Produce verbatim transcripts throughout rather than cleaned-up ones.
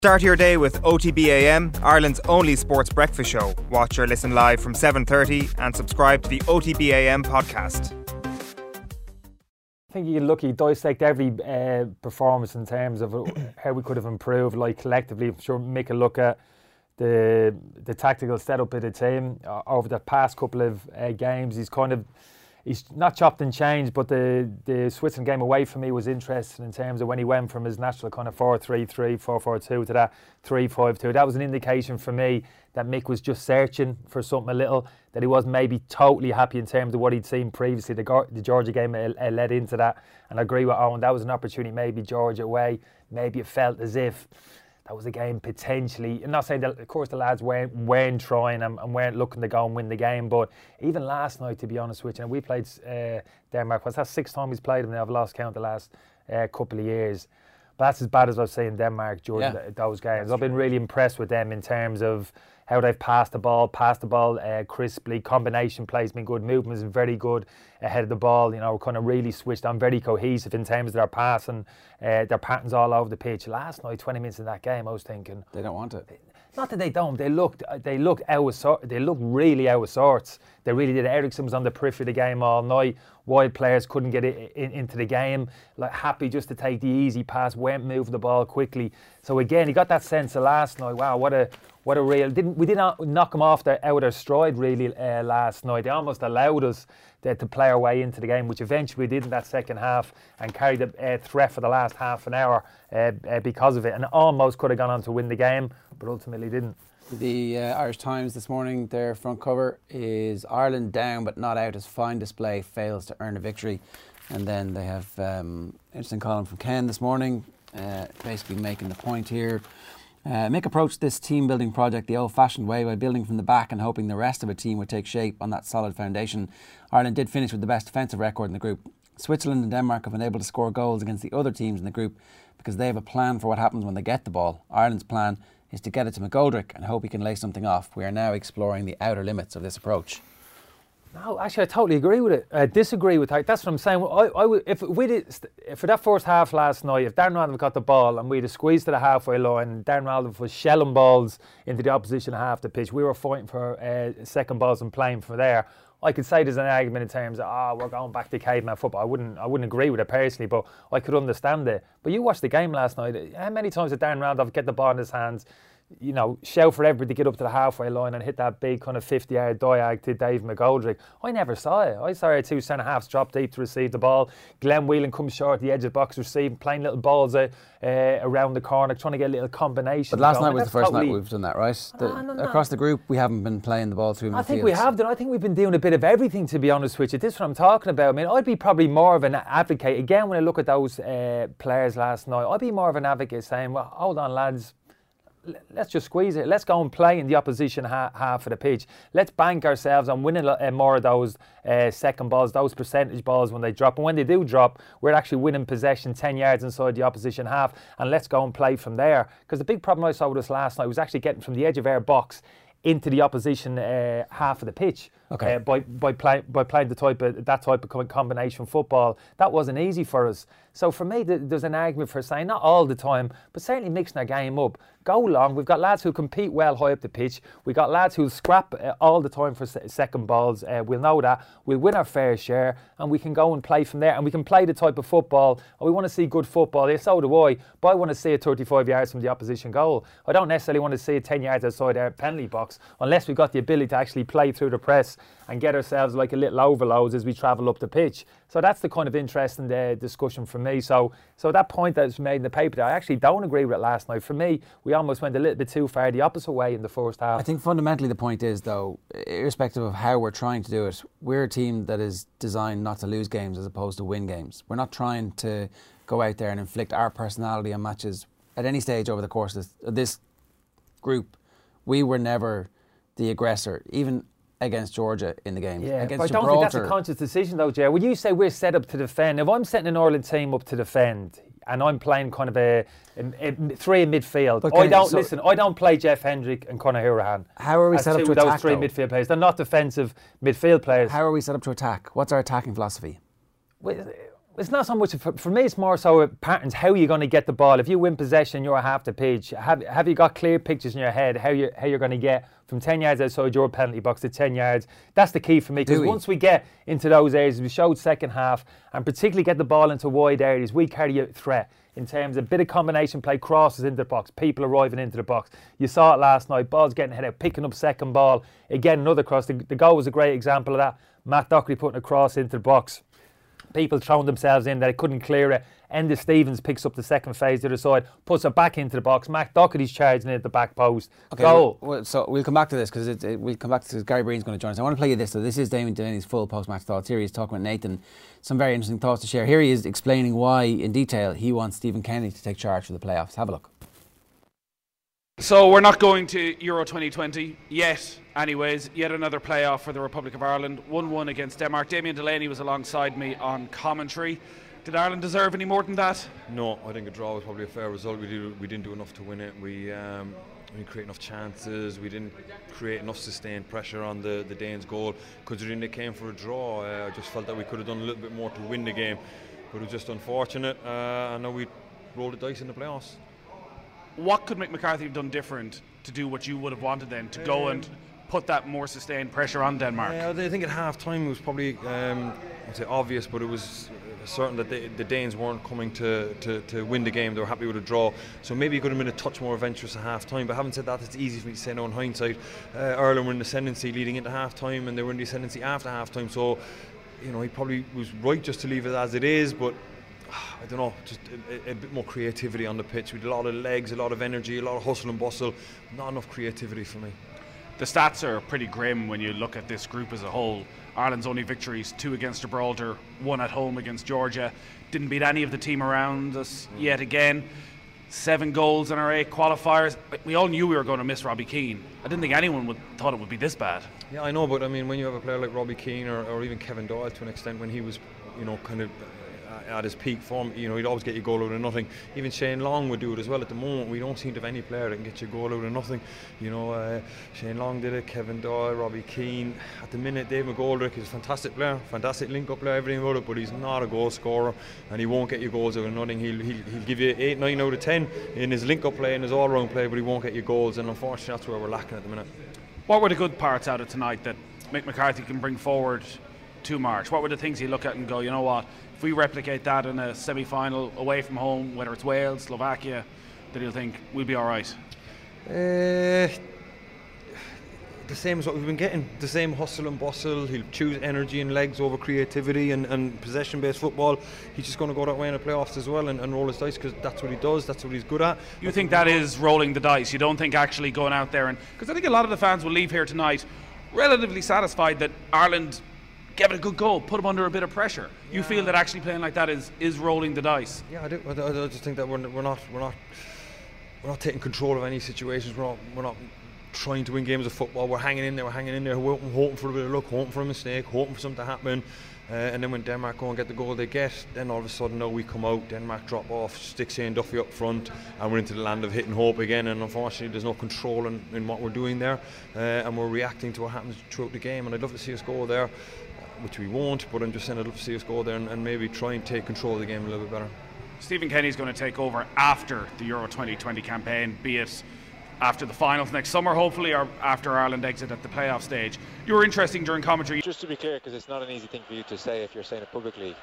Start your day with O T B A M, Ireland's only sports breakfast show. Watch or listen live from seven thirty and subscribe to the O T B A M podcast. I think you can look, you dissect every uh, performance in terms of how we could have improved, like collectively. I'm sure Mick will look at the the tactical setup of the team uh, over the past couple of uh, games. He's kind of He's not chopped and changed, but the, the Switzerland game away for me was interesting in terms of when he went from his natural kind of four three three, four four two to that three five two. That was an indication for me that Mick was just searching for something a little, that he wasn't maybe totally happy in terms of what he'd seen previously. The, the Georgia game uh, uh, led into that, and I agree with Owen, that was an opportunity, maybe Georgia away. Maybe it felt as if that was a game potentially, I'm not saying that, of course, the lads weren't, weren't trying and, and weren't looking to go and win the game, but even last night, to be honest with you, and we played uh, Denmark, what's that, sixth time we've played them now? I've lost count the last uh, couple of years. But that's as bad as I've seen Denmark during yeah, those games. I've been really impressed with them in terms of how they've passed the ball, passed the ball uh, crisply, combination play's been good, movement's been very good ahead of the ball, you know, kind of really switched on, very cohesive in terms of their passing, uh, their patterns all over the pitch. Last night, twenty minutes in that game, I was thinking, they don't want it. Not that they don't, they looked they looked out of sort, they looked really out of sorts. They really did. Ericsson was on the periphery of the game all night. Wide players couldn't get it in, into the game. Like happy just to take the easy pass, weren't moving the ball quickly. So again, he got that sense of last night. Wow, what a what a real. Didn't we did not knock them off their out of their stride really uh, last night. They almost allowed us to, to play our way into the game, which eventually we did in that second half and carried the uh, threat for the last half an hour uh, uh, because of it, and almost could have gone on to win the game, but ultimately didn't. The uh, Irish Times this morning, their front cover is Ireland down but not out as fine display fails to earn a victory. And then they have um, interesting column from Ken this morning, uh, basically making the point here. Uh, Mick approached this team building project the old fashioned way by building from the back and hoping the rest of a team would take shape on that solid foundation. Ireland did finish with the best defensive record in the group. Switzerland and Denmark have been able to score goals against the other teams in the group because they have a plan for what happens when they get the ball. Ireland's plan is to get it to McGoldrick and hope he can lay something off. We are now exploring the outer limits of this approach. No, actually, I totally agree with it. I disagree with that. That's what I'm saying. I, I would, if we did, for that first half last night, if Darren Randolph got the ball and we'd have squeezed to the halfway line, and Darren Randolph was shelling balls into the opposition half the pitch, we were fighting for uh, second balls and playing from there. I could say there's an argument in terms of, oh, we're going back to caveman football. I wouldn't I wouldn't agree with it personally, but I could understand it. But you watched the game last night. How many times did Darren Randolph get the ball in his hands, you know, shout for everybody to get up to the halfway line and hit that big kind of fifty-yard diag to Dave McGoldrick? I never saw it. I saw our two centre-halves drop deep to receive the ball. Glenn Whelan comes short at the edge of the box, receiving, playing little balls uh, uh, around the corner, trying to get a little combination. But last going. night was the first totally night we've done that, right? The, no, no, no. Across the group, we haven't been playing the ball through midfield. I think we have done. I think we've been doing a bit of everything, to be honest with you. This is what I'm talking about. I mean, I'd be probably more of an advocate. Again, when I look at those uh, players last night, I'd be more of an advocate saying, well, hold on, lads, let's just squeeze it. Let's go and play in the opposition ha- half of the pitch. Let's bank ourselves on winning uh, more of those uh, second balls, those percentage balls when they drop. And when they do drop, we're actually winning possession ten yards inside the opposition half. And let's go and play from there. Because the big problem I saw with us last night was actually getting from the edge of our box into the opposition uh, half of the pitch. Okay. Uh, by by, play, by playing the type of that type of combination football. That wasn't easy for us. So for me, th- there's an argument for saying, not all the time, but certainly mixing our game up. Go long. We've got lads who compete well high up the pitch. We've got lads who scrap uh, all the time for se- second balls. Uh, we'll know that. We'll win our fair share, and we can go and play from there. And we can play the type of football. Oh, we want to see good football. Yeah, so do I. But I want to see it thirty-five yards from the opposition goal. I don't necessarily want to see it ten yards outside our penalty box, unless we've got the ability to actually play through the press and get ourselves like a little overloads as we travel up the pitch. So that's the kind of interesting uh, discussion for me. So so that point that was made in the paper there, I actually don't agree with it last night. For me, we almost went a little bit too far the opposite way in the first half. I think fundamentally the point is, though, irrespective of how we're trying to do it, we're a team that is designed not to lose games as opposed to win games. We're not trying to go out there and inflict our personality on matches at any stage over the course of this, of this group. We were never the aggressor, even against Georgia in the game. Yeah, against but I don't Gibraltar. think that's a conscious decision though, Jay. When you say we're set up to defend, if I'm setting an Ireland team up to defend and I'm playing kind of a, a, a three in midfield, I don't so listen. I don't play Jeff Hendrick and Conor Hourihane. How are we set up to attack? Those three though? midfield players, they're not defensive midfield players. How are we set up to attack? What's our attacking philosophy? Well, It's not so much, for, for me it's more so patterns, how you're going to get the ball. If you win possession, you're half the pitch. Have have you got clear pictures in your head how, you, how you're going to get from ten yards outside your penalty box to ten yards? That's the key for me, because once we get into those areas, we showed second half, and particularly get the ball into wide areas, we carry a threat in terms of a bit of combination play, crosses into the box, people arriving into the box. You saw it last night, balls getting headed out, picking up second ball, again another cross. The, the goal was a great example of that. Matt Docherty putting a cross into the box. People throwing themselves in, they couldn't clear it. Enda Stevens picks up the second phase to the other side, puts it back into the box. Matt Docherty's charging it at the back post. Okay, Goal. Well, so we'll come back to this because it, it, we'll come back to this. Gary Breen's going to join us. I want to play you this. So this is Damien Delaney's full post-match thoughts. Here he is talking with Nathan. Some very interesting thoughts to share. Here he is explaining why, in detail, he wants Stephen Kenny to take charge for the playoffs. Have a look. So we're not going to Euro twenty twenty yet, anyways. Yet another playoff for the Republic of Ireland. one one against Denmark. Damien Delaney was alongside me on commentary. Did Ireland deserve any more than that? No, I think a draw was probably a fair result. We, did, we didn't do enough to win it. We, um, we didn't create enough chances. We didn't create enough sustained pressure on the, the Danes' goal. Considering they came for a draw, uh, I just felt that we could have done a little bit more to win the game. But it was just unfortunate. Uh, and now we rolled the dice in the playoffs. What could Mick McCarthy have done different to do what you would have wanted then, to go and put that more sustained pressure on Denmark? Yeah, I think at half time it was probably um, I'd say obvious, but it was certain that they, the Danes weren't coming to, to, to win the game. They were happy with a draw, so maybe it could have been a touch more adventurous at half time. But having said that, it's easy for me to say now in hindsight. uh, Ireland were in the ascendancy leading into half time, and they were in the ascendancy after half time, so you know he probably was right just to leave it as it is. But I don't know, just a, a bit more creativity on the pitch. With a lot of legs, a lot of energy, a lot of hustle and bustle. Not enough creativity for me. The stats are pretty grim when you look at this group as a whole. Ireland's only victories, two against Gibraltar, one at home against Georgia. Didn't beat any of the team around us yet again. Seven goals in our eight qualifiers. We all knew we were going to miss Robbie Keane. I didn't think anyone would thought it would be this bad. Yeah, I know, but I mean, when you have a player like Robbie Keane or, or even Kevin Doyle to an extent, when he was, you know, kind of at his peak form, you know, he'd always get you goal out of nothing. Even Shane Long would do it as well. At the moment, we don't seem to have any player that can get you a goal out of nothing. You know, uh, Shane Long did it, Kevin Doyle, Robbie Keane. At the minute, Dave McGoldrick is a fantastic player, fantastic link-up player, everything about it, but he's not a goal scorer, and he won't get you goals out of nothing. He'll, he'll, he'll give you eight, nine out of ten in his link-up play and his all-round play, but he won't get you goals, and unfortunately, that's where we're lacking at the minute. What were the good parts out of tonight that Mick McCarthy can bring forward to March? What were the things you look at and go, you know what, if we replicate that in a semi-final away from home, whether it's Wales, Slovakia, that you'll think we'll be all right? Uh, the same as what we've been getting, the same hustle and bustle. He'll choose energy and legs over creativity and, and possession-based football. He's just going to go that way in the playoffs as well and, and roll his dice, because that's what he does, that's what he's good at. You think that is rolling the dice? You don't think actually going out there and, because I think a lot of the fans will leave here tonight relatively satisfied that Ireland gave it a good goal, put them under a bit of pressure. You yeah. feel that actually playing like that is, is rolling the dice? Yeah, I do. I, I just think that we're, we're not we're not we're not taking control of any situations. We're not we're not trying to win games of football. We're hanging in there. We're hanging in there, hoping, hoping for a bit of luck, hoping for a mistake, hoping for something to happen. Uh, and then when Denmark go and get the goal they get, then all of a sudden, no, we come out, Denmark drop off, stick Shane Duffy up front, and we're into the land of hit and hope again. And unfortunately, there's no control in, in what we're doing there, uh, and we're reacting to what happens throughout the game. And I'd love to see us go there, which we won't, but I'm just saying I'd love to see us go there and, and maybe try and take control of the game a little bit better. Stephen Kenny's going to take over after the Euro twenty twenty campaign, be it after the finals next summer, hopefully, or after Ireland exit at the playoff stage. You were interesting during commentary. Just to be clear, because it's not an easy thing for you to say if you're saying it publicly,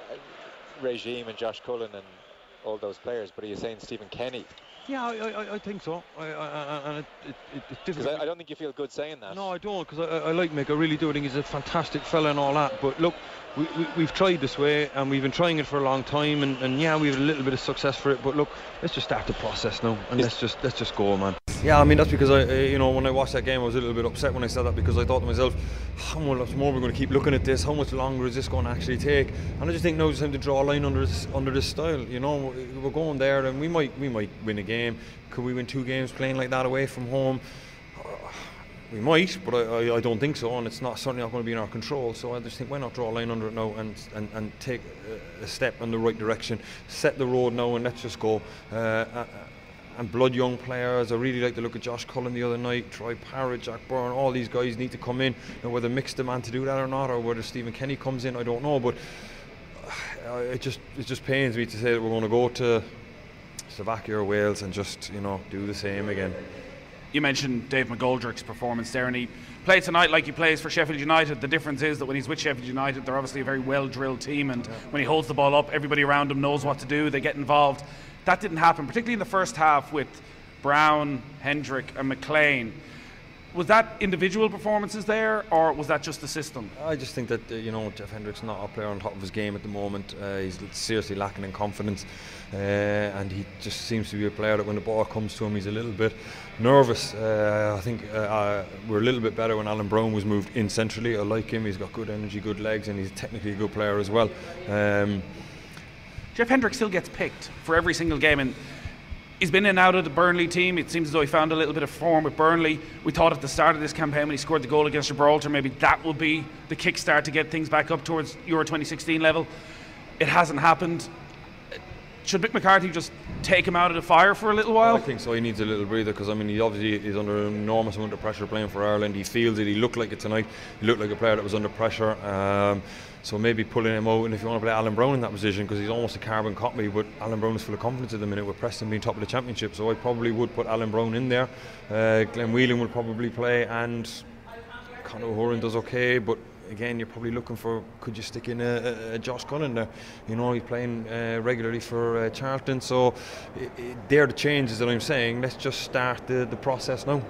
Regime and Josh Cullen and all those players, but are you saying Stephen Kenny? Yeah, I, I, I think so. I, I, and it, it, it's difficult. I, I don't think you feel good saying that. No, I don't, because I, I like Mick. I really do. I think he's a fantastic fella and all that. But look, we, we, we've tried this way, and we've been trying it for a long time, and, and yeah, we have a little bit of success for it. But look, let's just start the process now, and let's just let's just go, man. Yeah, I mean that's because I, uh, you know, when I watched that game, I was a little bit upset when I said that, because I thought to myself, how much more we're going to keep looking at this? How much longer is this going to actually take? And I just think now it's time to draw a line under this under this style. You know, we're going there, and we might we might win a game. Could we win two games playing like that away from home? Uh, we might, but I, I, I don't think so, and it's not certainly not going to be in our control. So I just think, why not draw a line under it now and and, and take a, a step in the right direction, set the road now, and let's just go. Uh, uh, and blood young players. I really like the look at Josh Cullen the other night, Troy Parrott, Jack Byrne. All these guys need to come in. Now, whether Mick's the man to do that or not, or whether Stephen Kenny comes in, I don't know. But uh, it just it just pains me to say that we're going to go to Slovakia or Wales and just, you know, do the same again. You mentioned Dave McGoldrick's performance there, and he played tonight like he plays for Sheffield United. The difference is that when he's with Sheffield United, they're obviously a very well-drilled team, and yeah. when he holds the ball up, everybody around him knows what to do. They get involved. That didn't happen, particularly in the first half with Brown, Hendrick and McLean. Was that individual performances there, or was that just the system? I just think that uh, you know, Jeff Hendrick's not a player on top of his game at the moment. Uh, he's seriously lacking in confidence, uh, and he just seems to be a player that when the ball comes to him, he's a little bit nervous. Uh, I think uh, uh, we're a little bit better when Alan Brown was moved in centrally. I like him. He's got good energy, good legs, and he's technically a good player as well. Um, Jeff Hendrick still gets picked for every single game, and he's been in and out of the Burnley team. It seems as though he found a little bit of form with Burnley. We thought at the start of this campaign when he scored the goal against Gibraltar, maybe that will be the kickstart to get things back up towards Euro twenty sixteen level. It hasn't happened. Should Mick McCarthy just take him out of the fire for a little while? I think so. He needs a little breather, because I mean, he obviously is under an enormous amount of pressure playing for Ireland. He feels it. He looked like it tonight. He looked like a player that was under pressure. Um, so maybe pulling him out, and if you want to play Alan Brown in that position, because he's almost a carbon copy, but Alan Brown is full of confidence at the minute with Preston being top of the championship. So I probably would put Alan Brown in there. Uh, Glenn Whelan will probably play, and Conor O'Horan does okay, but again, you're probably looking for, could you stick in a, a, a Josh Cullen there? You know, he's playing uh, regularly for uh, Charlton, so it, it, they're the changes that I'm saying. Let's just start the, the process now.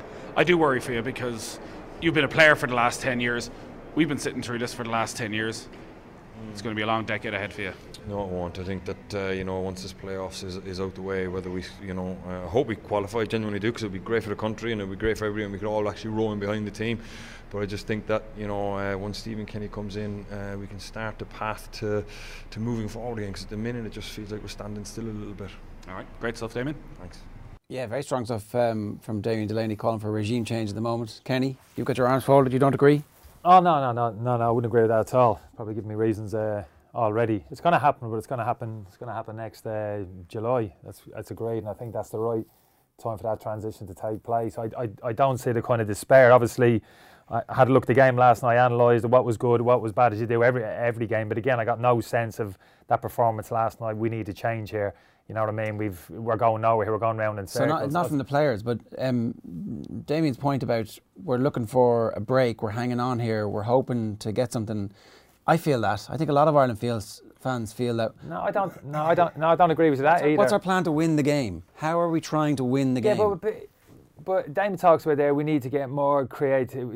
I do worry for you, because you've been a player for the last ten years. We've been sitting through this for the last ten years. Mm. It's going to be a long decade ahead for you. No, it won't. I think that uh, you know, once this playoffs is, is out the way, whether we, you know, uh, I hope we qualify, genuinely do, because it would be great for the country and it would be great for everybody, and we could all actually row in behind the team. But I just think that, you know, uh, once Stephen Kenny comes in, uh, we can start the path to to moving forward again, because at the minute it just feels like we're standing still a little bit. All right, great stuff, Damien. Thanks. Yeah, very strong stuff um, from Damien Delaney, calling for a regime change at the moment. Kenny, you've got your arms folded, you don't agree? Oh, no, no, no, no, no, I wouldn't agree with that at all. Probably give me reasons uh, already. It's going to happen, but it's going to happen. It's going to happen next uh, July. That's that's agreed, and I think that's the right time for that transition to take place. I, I, I don't see the kind of despair. Obviously, I had a look at the game last night, analysed what was good, what was bad, as you do every every game. But again, I got no sense of that performance last night. We need to change here. You know what I mean? We've we're going nowhere here. We're going round in circles. So not, not from the players, but um, Damien's point about we're looking for a break, we're hanging on here, we're hoping to get something. I feel that. I think a lot of Ireland feels fans feel that. No, I don't. No, I don't. No, I don't agree with that what's our, either. What's our plan to win the game? How are we trying to win the yeah, game? But, but, but Damien talks about there. We need to get more creative.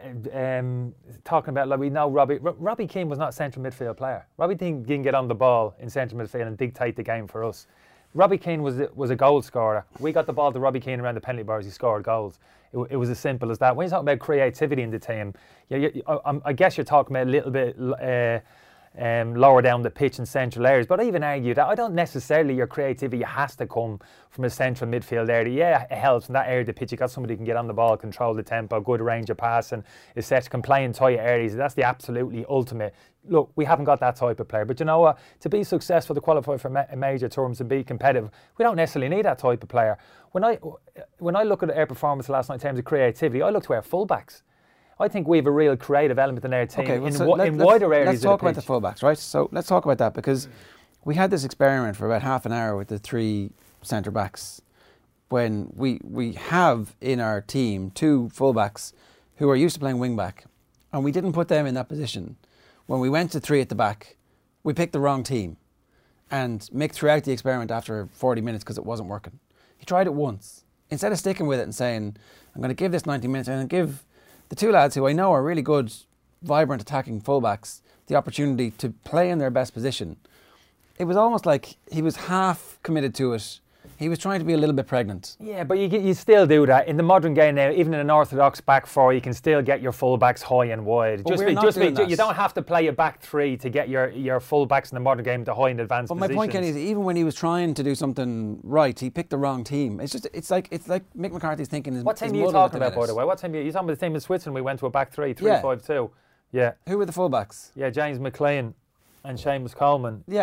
Um, talking about like we know Robbie. R- Robbie Keane was not a central midfield player. Robbie Keane didn't get on the ball in central midfield and dictate the game for us. Robbie Keane was was a goal scorer. We got the ball to Robbie Keane around the penalty bars. He scored goals. It, it was as simple as that. When you talk about creativity in the team, you, you, I, I guess you're talking about a little bit uh, um, lower down the pitch in central areas. But I even argue that I don't necessarily your creativity has to come from a central midfield area. Yeah, it helps in that area of the pitch. You got somebody who can get on the ball, control the tempo, good range of passing, is set, can play in tight areas. That's the absolutely ultimate. Look, we haven't got that type of player. But you know what? To be successful, to qualify for ma- major tournaments and be competitive, we don't necessarily need that type of player. When I when I look at our performance last night in terms of creativity, I look to our fullbacks. I think we have a real creative element in our team okay, well, in, so w- let, in let's, wider areas Let's talk of the about the fullbacks, right? So let's talk about that, because we had this experiment for about half an hour with the three centre backs, when we we have in our team two fullbacks who are used to playing wing back, and we didn't put them in that position. When we went to three at the back, we picked the wrong team, and Mick threw out the experiment after forty minutes because it wasn't working. He tried it once. Instead of sticking with it and saying, I'm going to give this ninety minutes and give the two lads who I know are really good, vibrant attacking fullbacks the opportunity to play in their best position. It was almost like he was half committed to it. He was trying to be a little bit pregnant. Yeah, but you you still do that in the modern game now. Even in an orthodox back four, you can still get your fullbacks high and wide. But just we're be, not just doing be, that. you don't have to play a back three to get your, your fullbacks in the modern game to high and advanced But my positions. point, Kenny, is even when he was trying to do something right, he picked the wrong team. It's just it's like it's like Mick McCarthy's thinking. His, What team his are you muddled at talking the about, by minute. the way? What team are you, you talking about the team in Switzerland? We went to a back three, three Yeah. five two. Yeah. Who were the fullbacks? Yeah, James McLean and Seamus Coleman. Yeah.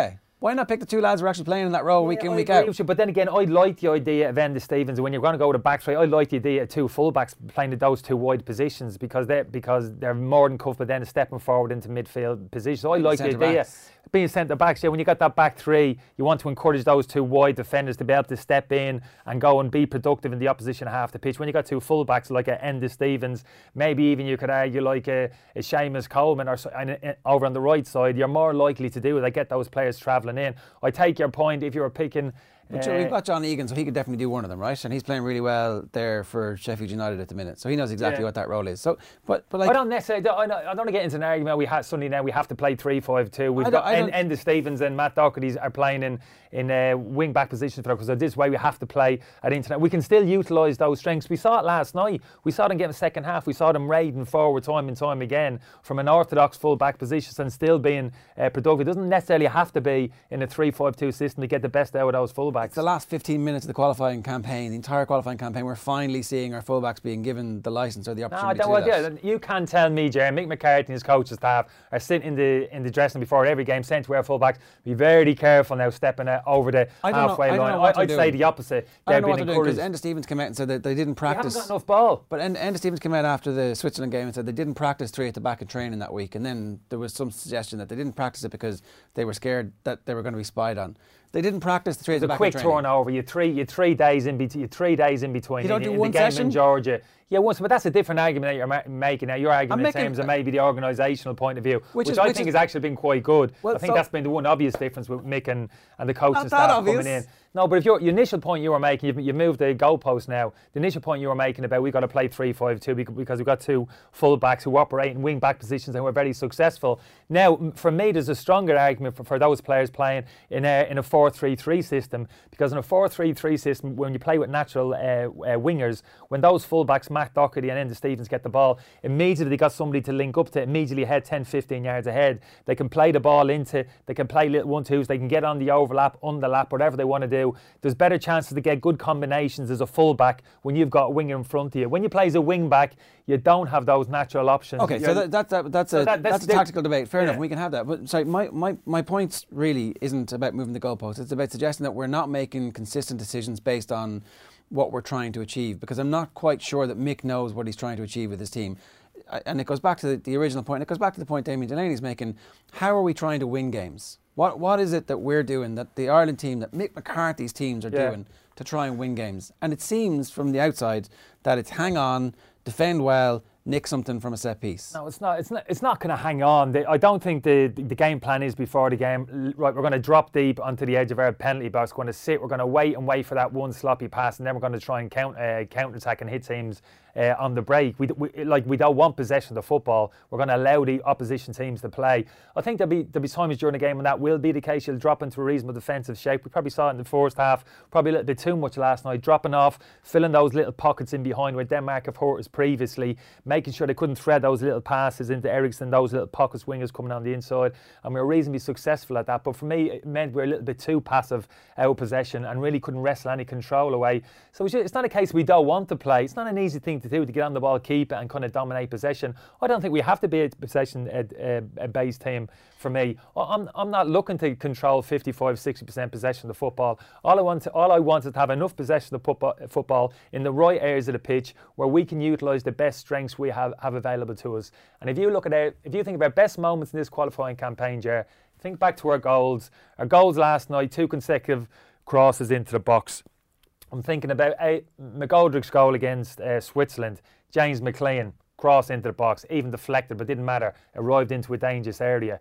Why not pick the two lads who are actually playing in that role yeah, week in, I week agree out? with you, but then again, I like the idea of Enda Stevens. When you're going to go to back three, I like the idea of two fullbacks playing in those two wide positions because they're, because they're more than comfortable then stepping forward into midfield positions. So I like the idea. Backs. Being centre backs, yeah, when you got that back three, you want to encourage those two wide defenders to be able to step in and go and be productive in the opposition half the pitch. When you got two full backs like a Enda Stevens, maybe even you could argue like a, a Seamus Coleman or so, and, and over on the right side, you're more likely to do it. They get those players travelling in. I take your point if you were picking. But uh, we've got John Egan, so he could definitely do one of them, right? And he's playing really well there for Sheffield United at the minute, so he knows exactly Yeah. what that role is. So, but but like, I don't necessarily. I don't, I don't want to get into an argument. We have suddenly now we have to play three five two. We've I don't- got I don't- En- Enda Stevens and Matt Doherty are playing in in uh, wing back positions for us. So this way we have to play at internet. We can still utilise those strengths. We saw it last night. We saw them get in the second half. We saw them raiding forward time and time again from an orthodox full back position and still being uh, productive. It doesn't necessarily have to be in a three five two system to get the best out of those full backs. it's the last fifteen minutes of the qualifying campaign, the entire qualifying campaign, we're finally seeing our fullbacks being given the licence or the No, opportunity don't, to well, do that. yeah, you can't tell me, Jerry. Mick McCarthy and his coaching staff are sitting in the in the dressing room before every game, saying to our fullbacks, "Be very careful now, stepping uh, over the I don't know- halfway I don't line." know what I, I'd they're say doing. the opposite. I don't They've know what been they're doing because encouraged. Enda Stevens came out and said that they didn't They haven't practice. got enough ball. But En- Enda Stevens came out after the Switzerland game and said they didn't practice three at the back of training that week, and then there was some suggestion that they didn't practice it because they were scared that they were going to be spied on. They didn't practice the three at the It's a back quick of training. turnover. You three, you three days in between. You three days in between. You don't in, do in one the game session? in Georgia. Yeah, once, but that's a different argument that you're ma- making now. You're arguing in making- terms of maybe the organisational point of view, Which which, is- I which think is- has actually been quite good. Well, I think so- that's been the one obvious difference with Mick and, and the coaching Not that staff obvious. coming in. No, but if your, your initial point you were making, you've, you've moved the goalpost now. The initial point you were making about we've got to play three five two because we've got two full backs who operate in wing back positions and we're very successful. Now, m- for me, there's a stronger argument for, for those players playing in a in a four three three system because in a four three three system, when you play with natural uh, uh, wingers, when those full backs, Matt Doherty and Enda Stevens, get the ball, immediately they got somebody to link up to, immediately head ten fifteen yards ahead. They can play the ball into, they can play little one twos, they can get on the overlap, underlap, whatever they want to do. There's better chances to get good combinations as a full back when you've got a winger in front of you. When you play as a wing back, you don't have those natural options. Okay, so You're- that, that, that, that's, So a, that- that's, that's a the- tactical debate. Fair yeah. enough, we can have that. But sorry, my, my, my point really isn't about moving the goalposts. It's about suggesting that we're not making consistent decisions based on what we're trying to achieve, because I'm not quite sure that Mick knows what he's trying to achieve with his team. I- And it goes back to the, the original point. It goes back to the point Damien Delaney's making. How are we trying to win games? What What is it that we're doing, that the Ireland team, that Mick McCarthy's teams are Yeah. doing to try and win games? And it seems from the outside that it's hang on, defend well, nick something from a set piece. No, it's not. It's not. It's not going to hang on. The, I don't think the, the the game plan is before the game. l- Right, we're going to drop deep onto the edge of our penalty box. We're going to sit. We're going to wait and wait for that one sloppy pass, and then we're going to try and count uh, counter attack and hit teams uh, on the break. We, we like we don't want possession of the football. We're going to allow the opposition teams to play. I think there'll be there'll be times during the game when that will be the case. You'll drop into a reasonable defensive shape. We probably saw it in the first half. Probably a little bit too much last night. Dropping off, filling those little pockets in behind where Denmark have hurt us previously, making sure they couldn't thread those little passes into Eriksson, those little pockets, wingers coming on the inside, and we were reasonably successful at that. But for me, it meant we were a little bit too passive out of possession and really couldn't wrestle any control away. So it's, just, it's not a case we don't want to play. It's not an easy thing to do to get on the ball, keep it, and kind of dominate possession. I don't think we have to be a possession-based team. For me, I'm I'm not looking to control fifty-five, sixty percent possession of the football. All I want to, all I want is to have enough possession of the football, football in the right areas of the pitch where we can utilise the best strengths we have, have available to us. And if you look at our, if you think of our best moments in this qualifying campaign, Ger, think back to our goals. Our goals last night, two consecutive crosses into the box. I'm thinking about a, McGoldrick's goal against uh, Switzerland. James McLean, cross into the box, even deflected, but didn't matter, arrived into a dangerous area.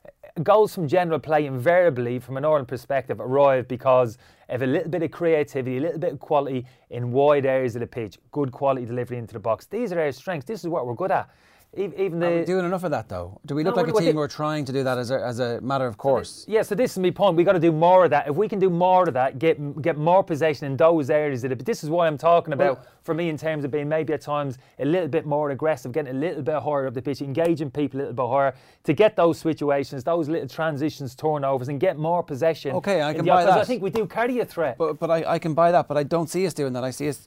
Goals from general play invariably, from an Ireland perspective, arrive because of a little bit of creativity, a little bit of quality in wide areas of the pitch, good quality delivery into the box. These are our strengths. This is what we're good at. Even the, Are we doing enough of that, though? Do we look No, like a what team the- who are trying to do that as a, as a matter of course? Yeah, so this is my point. We've got to do more of that. If we can do more of that, get get more possession in those areas of it. But this is what I'm talking about Well- for me in terms of being maybe at times a little bit more aggressive, getting a little bit higher up the pitch, engaging people a little bit higher to get those situations, those little transitions, turnovers, and get more possession. Okay, I in can the- buy 'cause that. I think we do carry a threat. But but I, I can buy that, but I don't see us doing that. I see us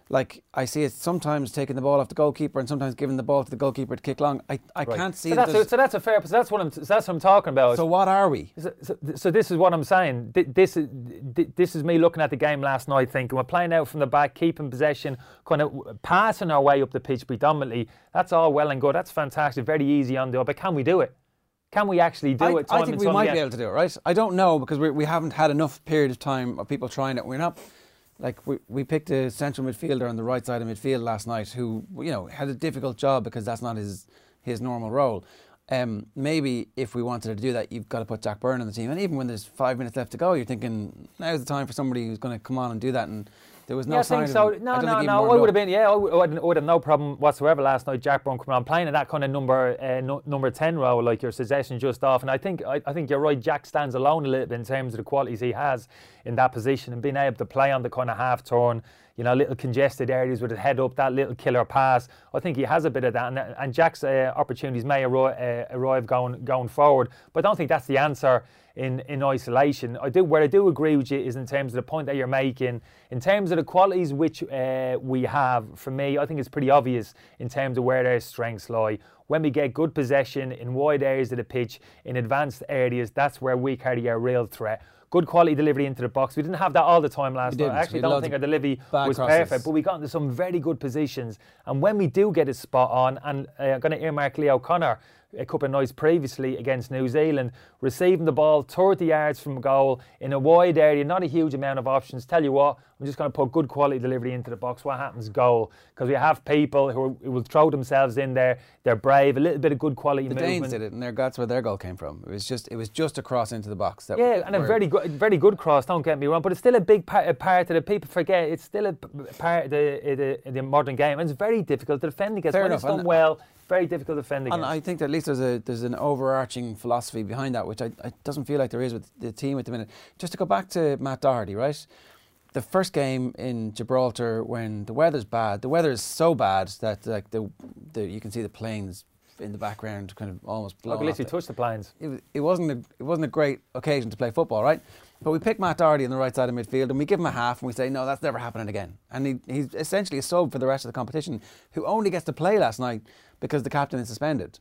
Like, I see it sometimes taking the ball off the goalkeeper and sometimes giving the ball to the goalkeeper to kick long. I, I Right. can't see So that that's, a, there's- so that's a fair. So that's what I'm. So that's what I'm talking about. So what are we? So, so, so this is what I'm saying. Th- This is th- this is me looking at the game last night, thinking we're playing out from the back, keeping possession, kind of passing our way up the pitch predominantly. That's all well and good. That's fantastic. Very easy on the. But can we do it? Can we actually do I, it? Time I think and we time might again? be able to do it, right? I don't know because we, we haven't had enough period of time of people trying it. We're not, like, we, we picked a central midfielder on the right side of midfield last night who, you know, had a difficult job because that's not his his normal role. Um, maybe if we wanted to do that, you've got to put Jack Byrne on the team. And even when there's five minutes left to go, you're thinking, now's the time for somebody who's going to come on and do that. And there was no yeah, I sign think of so. him. No, I don't no, think he no. warmed I would up. have been. Yeah, I would, I would- I would have no problem whatsoever last night. Jack Byrne coming on, playing in that kind of number uh, no, number ten role, like your suggestion just off. And I think I, I think you're right. Jack stands alone a little bit in terms of the qualities he has in that position and being able to play on the kind of half turn. You know, little congested areas with his head up, that little killer pass. I think he has a bit of that, and, and Jack's uh, opportunities may arri- uh, arrive going going forward. But I don't think that's the answer in, in isolation. I do where I do agree with you is in terms of the point that you're making, in terms of the qualities which uh, we have. For me, I think it's pretty obvious in terms of where their strengths lie. When we get good possession in wide areas of the pitch, in advanced areas, that's where we carry a real threat. Good quality delivery into the box. We didn't have that all the time last We night. didn't. I actually We had don't loads think our of delivery bad was crosses. perfect, but we got into some very good positions. And when we do get it spot on, and uh, I'm going to earmark Leo O'Connor a couple of nights previously against New Zealand, receiving the ball thirty yards from goal in a wide area, not a huge amount of options. Tell you what, I'm just going to put good quality delivery into the box. What happens? Goal. Because we have people who, are, who will throw themselves in there. They're brave. A little bit of good quality The movement. Danes did it, and their, that's where their goal came from. It was just, it was just a cross into the box. That Yeah, and a were- very good, very good cross. Don't get me wrong, but it's still a big part, a part of the people forget. It's still a p- part of the, the, the modern game, and it's very difficult to defend against. Fair When enough, it's done and- well, very difficult to defend against. And I think that at least there's a there's an overarching philosophy behind that, which I, I doesn't feel like there is with the team at the minute. Just to go back to Matt Doherty, right? The first game in Gibraltar, when the weather's bad, the weather is so bad that like the, the you can see the planes in the background kind of almost I blowing could off literally the- touch the planes. it, was- it wasn't a, it wasn't a great occasion to play football, right? But we pick Matt Doherty on the right side of midfield and we give him a half and we say, no, that's never happening again. And he, he's essentially a sub for the rest of the competition who only gets to play last night because the captain is suspended.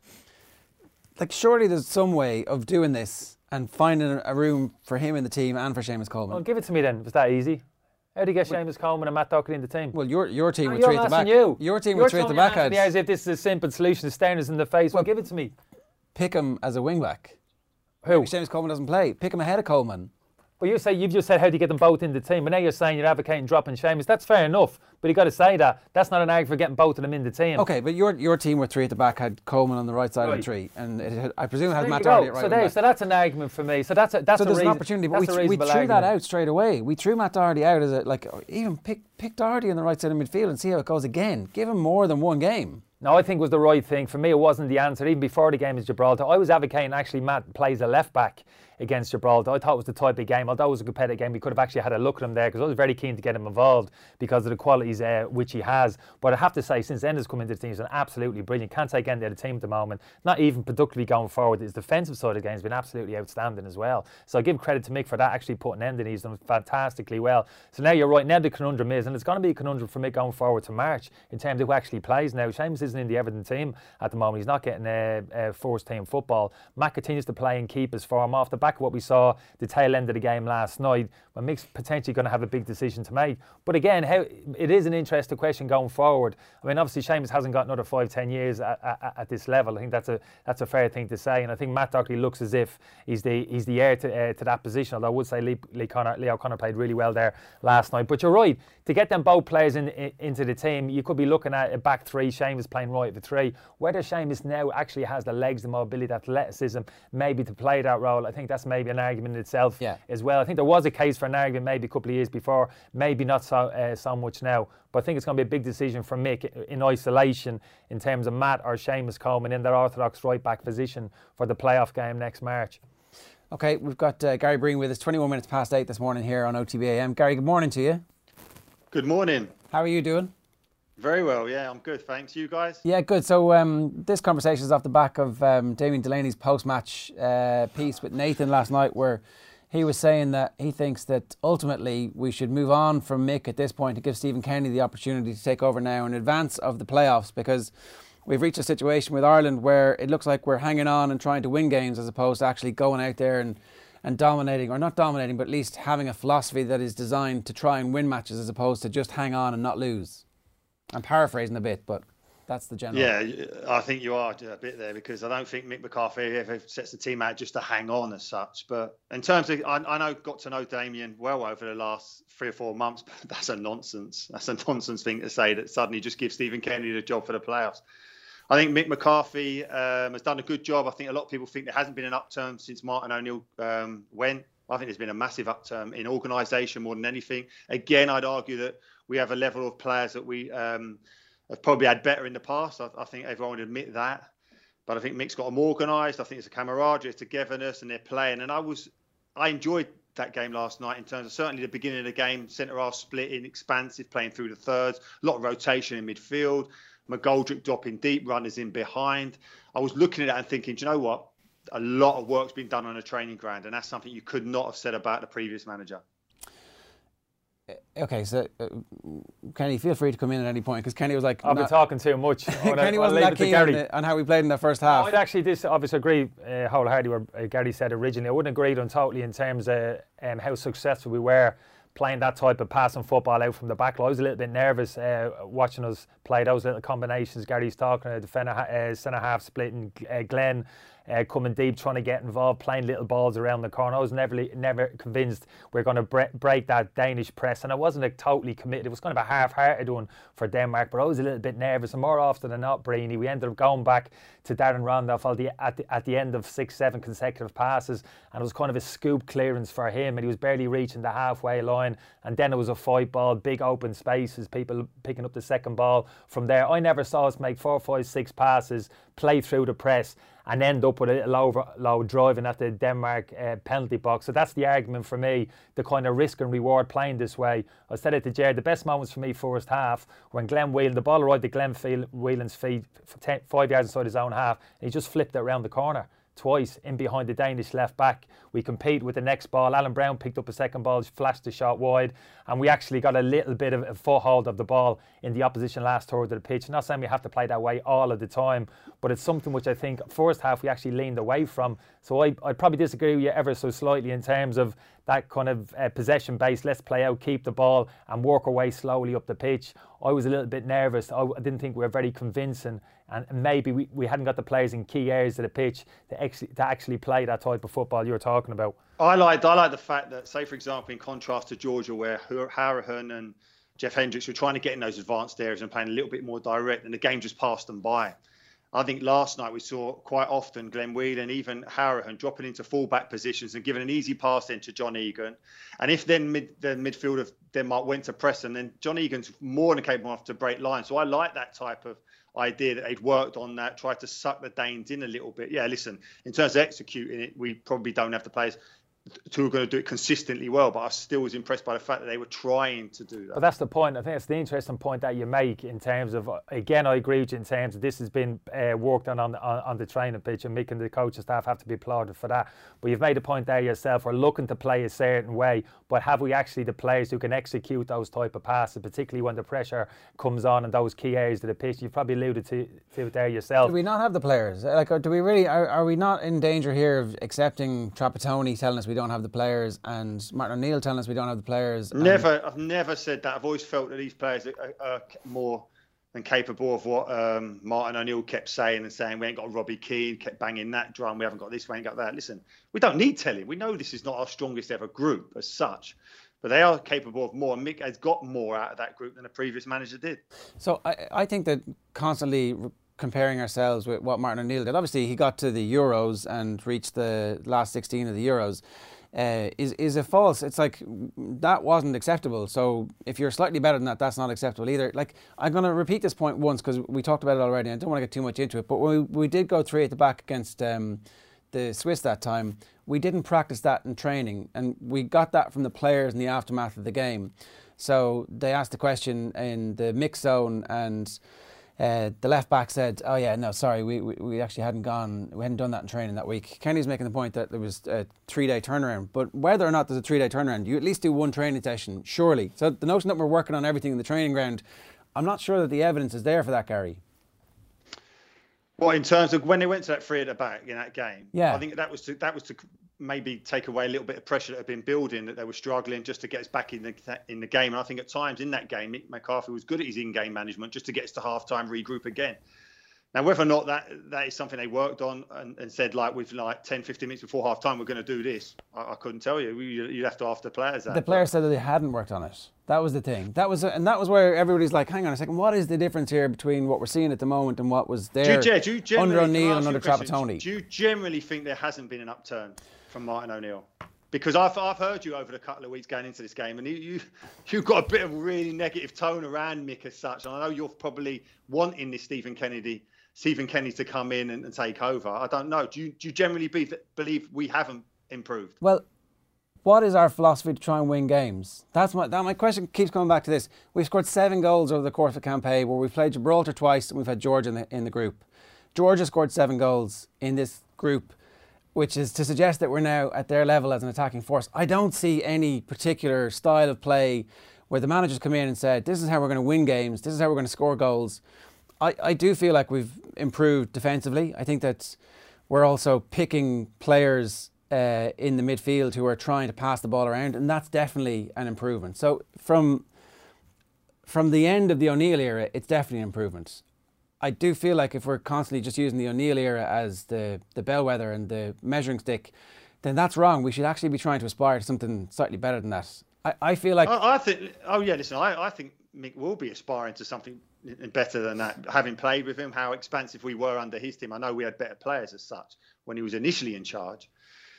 Like, surely there's some way of doing this and finding a room for him in the team and for Seamus Coleman. Well, give it to me then. Was that easy? How do you get Seamus Coleman and Matt Doherty in the team? Well, your your team No, with you're three at the back. asking you. Your team You're with three at the throwing back your hands in had the air as if this is a simple solution, staring us in the face. Well, give it to me. pick him as a wing back. Who? Seamus Coleman doesn't play. Pick him ahead of Coleman. Well, you say you've just said how do you get them both in the team, but now you're saying you're advocating dropping Seamus. That's fair enough, but you got to say that. That's not an argument for getting both of them in the team. Okay, but your your team with three at the back had Coleman on the right side of Right. the tree, and it had, I presume it had There Matt you Doherty go. at right So, wing there, back. so that's an argument for me. So that's a, that's So a there's reason, an opportunity, but we, that's a th- we reasonable threw that argument. out straight away. We threw Matt Doherty out as a like even pick pick Doherty on the right side of midfield and see how it goes again. Give him more than one game. No, I think it was the right thing. For me, it wasn't the answer. Even before the game is Gibraltar, I was advocating actually Matt plays a left back against Gibraltar. I thought it was the type of game, although it was a competitive game, we could have actually had a look at him there because I was very keen to get him involved because of the qualities uh, which he has. But I have to say, since Enda's come into the team, he's been absolutely brilliant. Can't take Enda out of the team at the moment. Not even productively going forward. His defensive side of the game has been absolutely outstanding as well. So I give credit to Mick for that, actually putting Enda in. He's done fantastically well. So now you're right, now the conundrum is, and it's going to be a conundrum for Mick going forward to March in terms of who actually plays now. Seamus isn't in the Everton team at the moment. He's not getting uh, uh, first team football. Matt continues to play and keep his form off the back of what we saw the tail end of the game last night, when Mick's potentially going to have a big decision to make. But again, how, it is an interesting question going forward. I mean, obviously Seamus hasn't got another five, ten years at, at, at this level. I think that's a that's a fair thing to say, and I think Matt Doherty looks as if he's the he's the heir to, uh, to that position. Although I would say Lee, Lee Connor, Leo O'Connor played really well there last night. But you're right, to get them both players in, in, into the team, you could be looking at a back three. Seamus playing right for three. Whether Seamus now actually has the legs, the mobility, the athleticism, maybe to play that role, I think that's maybe an argument in itself Yeah. as well. I think there was a case for an argument maybe a couple of years before, maybe not so uh, so much now. But I think it's going to be a big decision for Mick in isolation in terms of Matt or Seamus Coleman in their orthodox right back position for the playoff game next March. Okay, we've got uh, Gary Breen with us. twenty-one minutes past eight this morning here on O T B A M. Gary, good morning to you. Good morning. How are you doing? Very well, yeah, I'm good, thanks. You guys? Yeah, good. So um, this conversation is off the back of um, Damien Delaney's post-match uh, piece with Nathan last night, where he was saying that he thinks that ultimately we should move on from Mick at this point to give Stephen Kenny the opportunity to take over now in advance of the playoffs, because we've reached a situation with Ireland where it looks like we're hanging on and trying to win games as opposed to actually going out there and, and dominating, or not dominating, but at least having a philosophy that is designed to try and win matches as opposed to just hang on and not lose. I'm paraphrasing a bit, but that's the general. Yeah, I think you are a bit there, because I don't think Mick McCarthy ever sets the team out just to hang on as such. But in terms of, I, I know, got to know Damien well over the last three or four months, but that's a nonsense. That's a nonsense thing to say, that suddenly just give Stephen Kenny the job for the playoffs. I think Mick McCarthy um, has done a good job. I think a lot of people think there hasn't been an upturn since Martin O'Neill um, went. I think there's been a massive upturn in organisation more than anything. Again, I'd argue that we have a level of players that we um, have probably had better in the past. I, I think everyone would admit that. But I think Mick's got them organised. I think it's a camaraderie, it's togetherness, and they're playing. And I was, I enjoyed that game last night in terms of certainly the beginning of the game, centre half splitting, expansive, playing through the thirds, a lot of rotation in midfield. McGoldrick dropping deep, runners in behind. I was looking at that and thinking, do you know what? A lot of work's been done on a training ground, and that's something you could not have said about the previous manager. Okay, so uh, Kenny, feel free to come in at any point, because Kenny was like, I've been talking too much. Kenny wasn't that keen on, the, on how we played in the first half. No, I'd actually dis- obviously agree uh, wholeheartedly with what uh, Gary said originally. I wouldn't agree with him totally in terms of um, how successful we were playing that type of passing football out from the back line. I was a little bit nervous uh, watching us play those little combinations Gary's talking about, the uh, centre half splitting, uh, Glenn uh, coming deep, trying to get involved, playing little balls around the corner. I was never never convinced we're going to bre- break that Danish press, and I wasn't like, totally committed. It was kind of a half-hearted one for Denmark, but I was a little bit nervous, and more often than not, Breeny, we ended up going back to Darren Randolph at the, at the, at the end of six, seven consecutive passes, and it was kind of a scoop clearance for him, and he was barely reaching the halfway line, and then it was a fight ball, big open spaces, people picking up the second ball from there. I never saw us make four, five, six passes, play through the press, and end up with a little overload driving at the Denmark uh, penalty box. So that's the argument for me, the kind of risk and reward playing this way. I said it to Jared, the best moments for me first half when Glenn Whelan, the ball arrived at Glenn Whelan's feet, ten, five yards inside his own half, and he just flipped it around the corner twice in behind the Danish left back. We compete with the next ball. Alan Brown picked up a second ball, flashed the shot wide, and we actually got a little bit of a foothold of the ball in the opposition last third of the pitch. Not saying we have to play that way all of the time, but it's something which I think first half we actually leaned away from. So I, I'd probably disagree with you ever so slightly in terms of that kind of uh, possession base, let's play out, keep the ball and work our way slowly up the pitch. I was a little bit nervous. I, I didn't think we were very convincing, and maybe we, we hadn't got the players in key areas of the pitch to actually, to actually play that type of football you were talking about. I like I like the fact that, say for example, in contrast to Georgia, where Harahan and Jeff Hendricks were trying to get in those advanced areas and playing a little bit more direct, and the game just passed them by. I think last night we saw quite often Glenn Whelan, even Harahan, dropping into fullback positions and giving an easy pass in to John Egan. And if then mid, the midfield of Denmark went to press them, then John Egan's more than capable enough to break lines. So I like that type of idea that they'd worked on that, tried to suck the Danes in a little bit. Yeah, listen, in terms of executing it, we probably don't have the players who are going to do it consistently well, but I still was impressed by the fact that they were trying to do that. But that's the point. I think it's the interesting point that you make in terms of, again, I agree with you in terms of this has been uh, worked on on the, on, on the training pitch, and Mick and the coaching staff have to be applauded for that. But you've made a point there yourself. We're looking to play a certain way, but have we actually the players who can execute those type of passes, particularly when the pressure comes on in those key areas of the pitch? You've probably alluded to, to it there yourself. Do we not have the players? Like, do we really? Are, are we not in danger here of accepting Trapattoni telling us we don't have the players, and Martin O'Neill telling us we don't have the players? Never, I've never said that. I've always felt that these players are, are, are more than capable of what um, Martin O'Neill kept saying and saying. We ain't got Robbie Keane, kept banging that drum. We haven't got this, we ain't got that. Listen, we don't need telling. We know this is not our strongest ever group as such, but they are capable of more. And Mick has got more out of that group than the previous manager did. So I, I think that constantly comparing ourselves with what Martin O'Neill did. Obviously, he got to the Euros and reached the last sixteen of the Euros. Uh, is is a false. It's like that wasn't acceptable. So if you're slightly better than that, that's not acceptable either. Like, I'm going to repeat this point once because we talked about it already. And I don't want to get too much into it. But when we, we did go three at the back against um, the Swiss that time, we didn't practice that in training, and we got that from the players in the aftermath of the game. So they asked the question in the mix zone, and Uh, the left back said, "Oh yeah, no, sorry, we, we we actually hadn't gone, we hadn't done that in training that week." Kenny's making the point that there was a three-day turnaround, but whether or not there's a three-day turnaround, you at least do one training session, surely. So the notion that we're working on everything in the training ground, I'm not sure that the evidence is there for that, Gary. Well, in terms of when they went to that three at the back in that game, yeah. I think that was to, that was to maybe take away a little bit of pressure that had been building, that they were struggling just to get us back in the in the game. And I think at times in that game, Mick McCarthy was good at his in-game management just to get us to half-time, regroup again. Now, whether or not that that is something they worked on and, and said, like, with like ten, fifteen minutes before half-time, we're going to do this, I, I couldn't tell you. You, you'd have to ask the players that. The players said that they hadn't worked on it. That was the thing. That was, and that was where everybody's like, hang on a second, what is the difference here between what we're seeing at the moment and what was there do you, do you under O'Neill and under Trapattoni? Do you generally think there hasn't been an upturn from Martin O'Neill? Because I've I've heard you over the couple of weeks going into this game, and you you you've got a bit of a really negative tone around Mick as such. And I know you're probably wanting this Stephen Kennedy, Stephen Kennedy to come in and, and take over. I don't know. Do you do you generally be, believe we haven't improved? Well, what is our philosophy to try and win games? That's my that my question keeps coming back to this. We've scored seven goals over the course of the campaign, where we've played Gibraltar twice and we've had Georgia in the in the group. Georgia scored seven goals in this group, which is to suggest that we're now at their level as an attacking force. I don't see any particular style of play where the managers come in and said, this is how we're going to win games, this is how we're going to score goals. I, I do feel like we've improved defensively. I think that we're also picking players uh, in the midfield who are trying to pass the ball around, and that's definitely an improvement. So from, from the end of the O'Neill era, it's definitely an improvement. I do feel like if we're constantly just using the O'Neill era as the, the bellwether and the measuring stick, then that's wrong. We should actually be trying to aspire to something slightly better than that. I, I feel like... I, I think... Oh, yeah, listen, I, I think Mick will be aspiring to something better than that. Having played with him, how expansive we were under his team. I know we had better players as such when he was initially in charge.